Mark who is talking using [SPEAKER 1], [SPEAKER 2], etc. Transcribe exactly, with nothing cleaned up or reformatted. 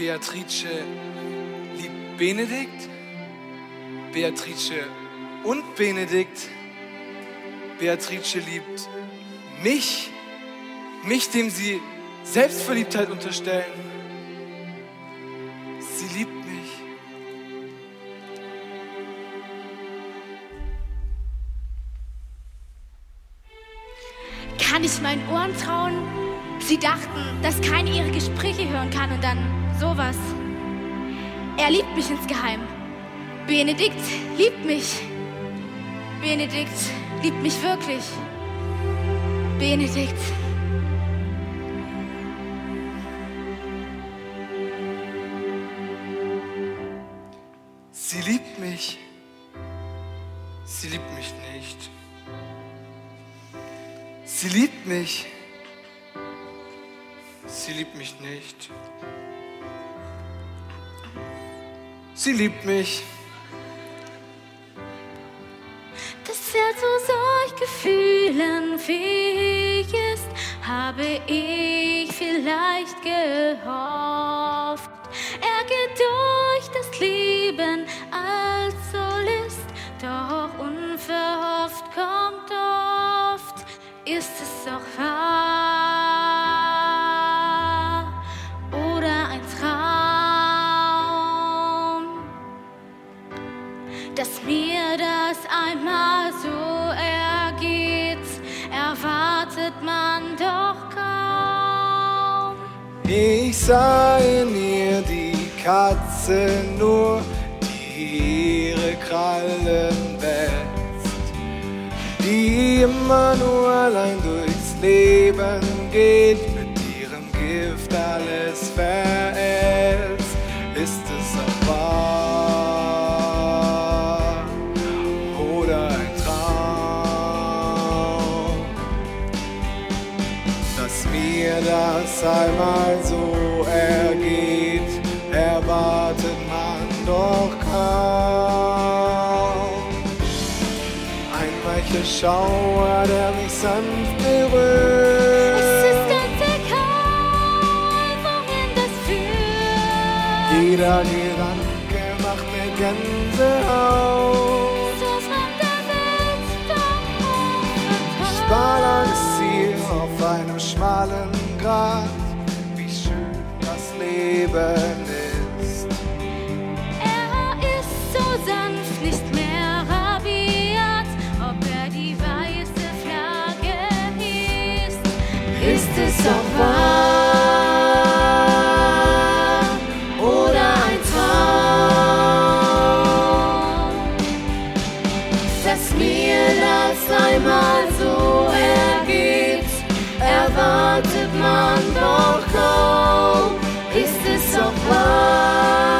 [SPEAKER 1] Beatrice liebt Benedikt, Beatrice und Benedikt. Beatrice liebt mich, mich, dem sie Selbstverliebtheit unterstellen. Sie liebt mich.
[SPEAKER 2] Kann ich meinen Ohren trauen? Sie dachten, dass keiner ihre Gespräche hören kann und dann sowas. Er liebt mich insgeheim. Benedikt liebt mich. Benedikt liebt mich wirklich. Benedikt.
[SPEAKER 1] Sie liebt mich. Sie liebt mich nicht. Sie liebt mich. Sie liebt mich nicht. Sie liebt mich.
[SPEAKER 2] Dass er zu solch Gefühlen fähig ist, habe ich vielleicht gehofft. Er geht durch das Leben als Solist, doch unverhofft kommt oft, ist es auch wahr oder ein Traum, dass mir das einmal so ergeht, erwartet man doch kaum.
[SPEAKER 1] Ich sah in ihr die Katze nur, die ihre Krallen wälzt, die immer nur allein durchs Leben geht, mit ihrem Gift alles verälzt. Ist es auch wahr oder ein Traum, dass mir das einmal so ergeht, erwartet man doch kaum. Ein weicher Schauer, der mich sanft berührt.
[SPEAKER 2] Es ist ganz egal, wohin das führt.
[SPEAKER 1] Jeder Gedanke macht mir Gänsehaut.
[SPEAKER 2] So fremd der Welt, doch
[SPEAKER 1] Ich
[SPEAKER 2] unvertraut.
[SPEAKER 1] balanciere auf einem schmalen Grat, wie schön das Leben ist.
[SPEAKER 2] Er ist so sanft, nicht mehr rabiat, ob er die weiße Flagge hieß. Ist es auch wahr oder ein Traum, dass mir das einmal so ergeht, erwartet man doch kaum. Ist es auch wahr